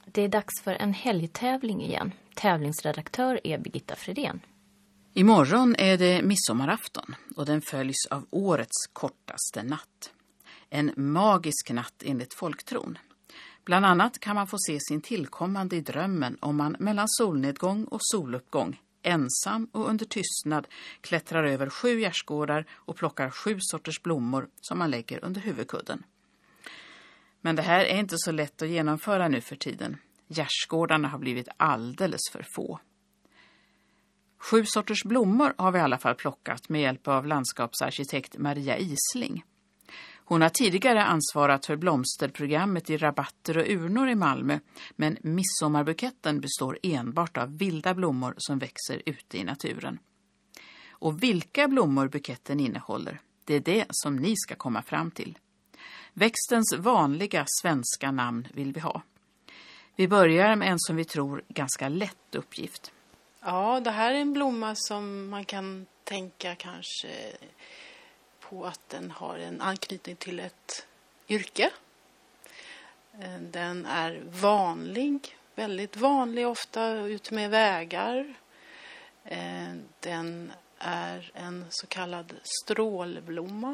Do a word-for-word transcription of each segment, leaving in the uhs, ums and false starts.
Det är dags för en helgtävling igen. Tävlingsredaktör är Birgitta Fredén. Imorgon är det midsommarafton och den följs av årets kortaste natt. En magisk natt enligt folktron. Bland annat kan man få se sin tillkommande i drömmen om man mellan solnedgång och soluppgång ensam och under tystnad klättrar över sju gärdsgårdar och plockar sju sorters blommor som man lägger under huvudkudden. Men det här är inte så lätt att genomföra nu för tiden. Gärdsgårdarna har blivit alldeles för få. Sju sorters blommor har vi i alla fall plockat med hjälp av landskapsarkitekt Maria Isling. Hon har tidigare ansvarat för blomsterprogrammet i rabatter och urnor i Malmö, men midsommarbuketten består enbart av vilda blommor som växer ute i naturen. Och vilka blommor buketten innehåller, det är det som ni ska komma fram till. Växtens vanliga svenska namn vill vi ha. Vi börjar med en som vi tror ganska lätt uppgift. Ja, det här är en blomma som man kan tänka kanske på att den har en anknytning till ett yrke. Den är vanlig, väldigt vanlig, ofta ut med vägar. Den är en så kallad strålblomma.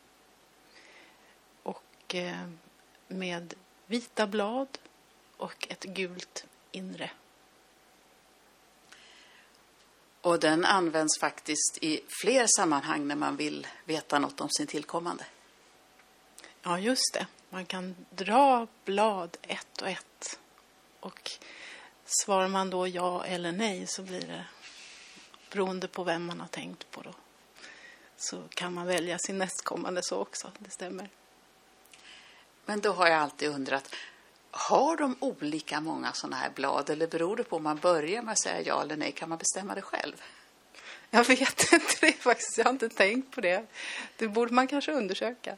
Och med vita blad och ett gult inre. Och den används faktiskt i fler sammanhang när man vill veta något om sin tillkommande. Ja, just det. Man kan dra blad ett och ett. Och svarar man då ja eller nej så blir det, beroende på vem man har tänkt på då, så kan man välja sin nästkommande så också. Det stämmer. Men då har jag alltid undrat, har de olika många sådana här blad eller beror det på om man börjar med att säga ja eller nej? Kan man bestämma det själv? Jag vet inte det faktiskt, jag har inte tänkt på det. Det borde man kanske undersöka.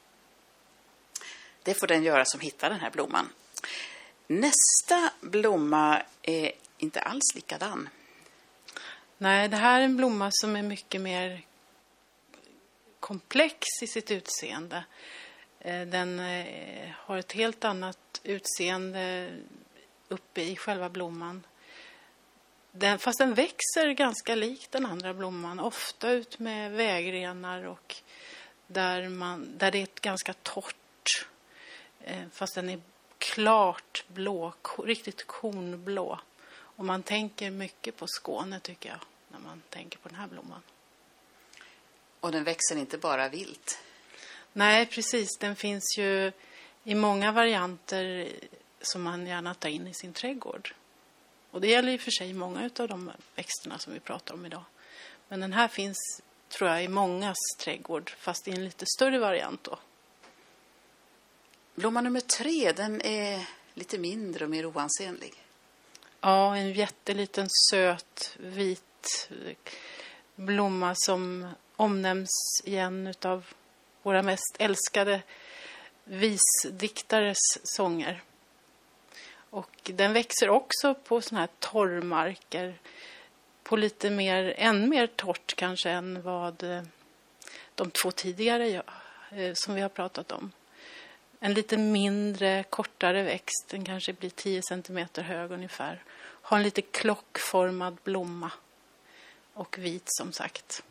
Det får den göra som hittar den här blomman. Nästa blomma är inte alls likadan. Nej, det här är en blomma som är mycket mer komplex i sitt utseende. Den har ett helt annat utseende uppe i själva blomman. Den, fast den växer ganska likt den andra blomman. Ofta ut med vägrenar och där, man, där det är ett ganska torrt. Fast den är klart blå, riktigt kornblå. Och man tänker mycket på Skåne tycker jag när man tänker på den här blomman. Och den växer inte bara vilt. Nej, precis. Den finns ju i många varianter som man gärna tar in i sin trädgård. Och det gäller i och för sig många av de växterna som vi pratar om idag. Men den här finns, tror jag, i mångas trädgård, fast i en lite större variant då. Blomma nummer tre, den är lite mindre och mer oansenlig. Ja, en jätteliten söt vit blomma som omnämns igen utav våra mest älskade visdiktares sånger. Och den växer också på såna här torrmarker. På lite mer, än mer torrt kanske än vad de två tidigare som vi har pratat om. En lite mindre, kortare växt. Den kanske blir tio centimeter hög ungefär. Har en lite klockformad blomma. Och vit som sagt.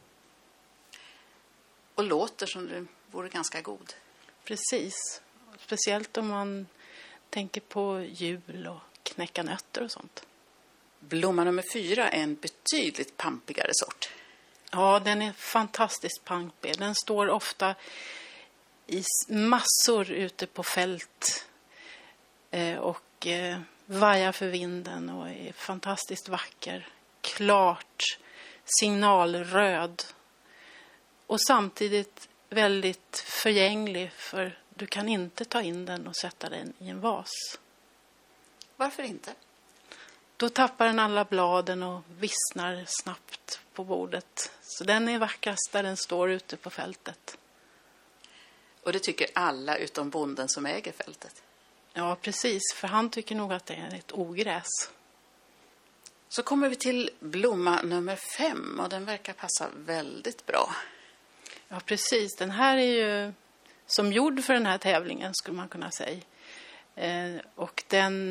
Och låter som det vore ganska god. Precis. Speciellt om man tänker på jul och knäcka nötter och sånt. Blomma nummer fyra är en betydligt pampigare sort. Ja, den är fantastiskt pampig. Den står ofta i massor ute på fält. Eh, och eh, vajar för vinden och är fantastiskt vacker. Klart, signalröd. Och samtidigt väldigt förgänglig, för du kan inte ta in den och sätta den i en vas. Varför inte? Då tappar den alla bladen och vissnar snabbt på bordet. Så den är vackrast där den står ute på fältet. Och det tycker alla utom bonden som äger fältet. Ja, precis. För han tycker nog att det är ett ogräs. Så kommer vi till blomma nummer fem och den verkar passa väldigt bra. Ja, precis. Den här är ju som gjord för den här tävlingen skulle man kunna säga. Eh, och den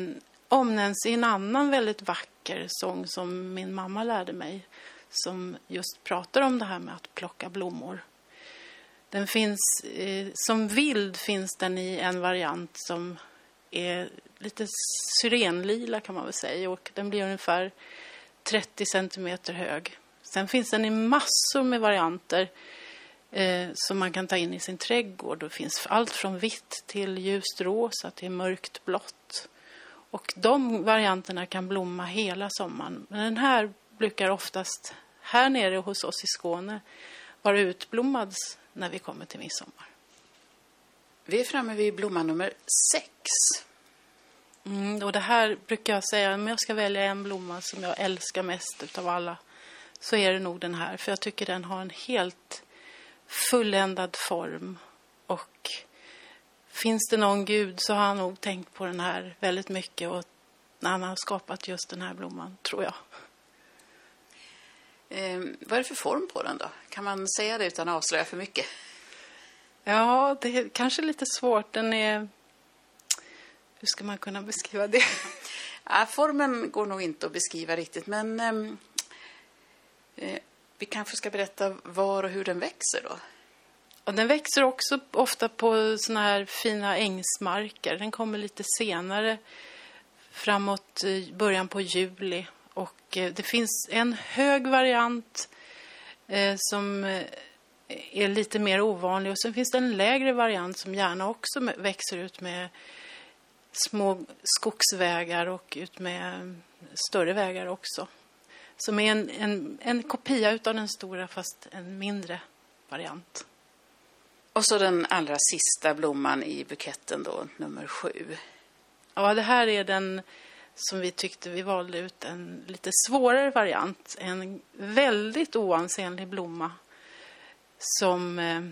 omnämns i en annan väldigt vacker sång som min mamma lärde mig, som just pratar om det här med att plocka blommor. Den finns, eh, som vild finns den i en variant som är lite syrenlila kan man väl säga, och den blir ungefär trettio centimeter hög. Sen finns den i massor med varianter eh, som man kan ta in i sin trädgård. Det finns allt från vitt till ljust rosa till mörkt blått. Och de varianterna kan blomma hela sommaren. Men den här brukar oftast här nere hos oss i Skåne vara utblommad när vi kommer till midsommar. Vi är framme vid blomma nummer sex. Mm, och det här brukar jag säga, om jag ska välja en blomma som jag älskar mest utav alla, så är det nog den här. För jag tycker den har en helt fulländad form. Och finns det någon gud så har han nog tänkt på den här väldigt mycket. Och när han har skapat just den här blomman, tror jag. Eh, vad är det för form på den då? Kan man säga det utan att avslöja för mycket? Ja, det är kanske lite svårt. Den är... Hur ska man kunna beskriva det? Ja, formen går nog inte att beskriva riktigt, men eh, vi kanske ska berätta var och hur den växer då. Och den växer också ofta på såna här fina ängsmarker. Den kommer lite senare, framåt början på juli. Och eh, det finns en hög variant eh, som är lite mer ovanlig. Och sen finns det en lägre variant som gärna också växer ut med små skogsvägar och ut med större vägar också. Som är en, en, en kopia utav den stora fast en mindre variant. Och så den allra sista blomman i buketten då, nummer sju. Ja, det här är den som vi tyckte vi valde ut en lite svårare variant. En väldigt oansenlig blomma som... Eh,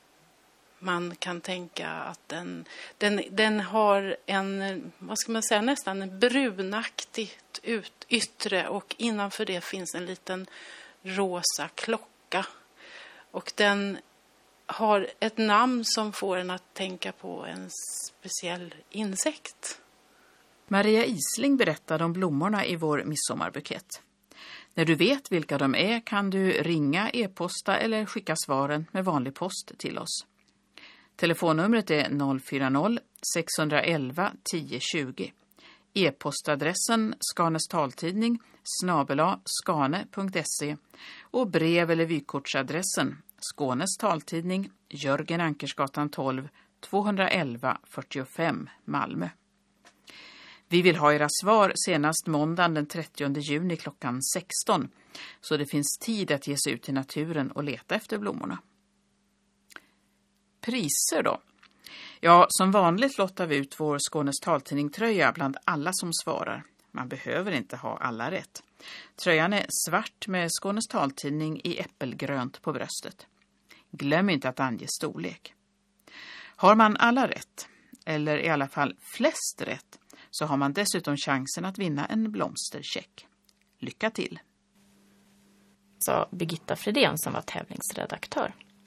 Man kan tänka att den, den, den har en, vad ska man säga, nästan en brunaktigt ut, yttre, och innanför det finns en liten rosa klocka. Och den har ett namn som får en att tänka på en speciell insekt. Maria Isling berättade om blommorna i vår midsommarbukett. När du vet vilka de är kan du ringa, e-posta eller skicka svaren med vanlig post till oss. Telefonnumret är noll fyra noll sex ett ett tio tjugo. E-postadressen skanestaltidning snabel-a skane punkt se och brev- eller vykortsadressen Skånes taltidning Jörgen Ankersgatan tolv tvåhundraelva fyrtiofem Malmö. Vi vill ha era svar senast måndagen den trettionde juni klockan sexton, så det finns tid att ge sig ut i naturen och leta efter blommorna. Priser då? Ja, som vanligt lottar vi ut vår Skånes taltidning-tröja bland alla som svarar. Man behöver inte ha alla rätt. Tröjan är svart med Skånes taltidning i äppelgrönt på bröstet. Glöm inte att ange storlek. Har man alla rätt, eller i alla fall flest rätt, så har man dessutom chansen att vinna en blomstercheck. Lycka till! Sa Birgitta Fredén som var tävlingsredaktör.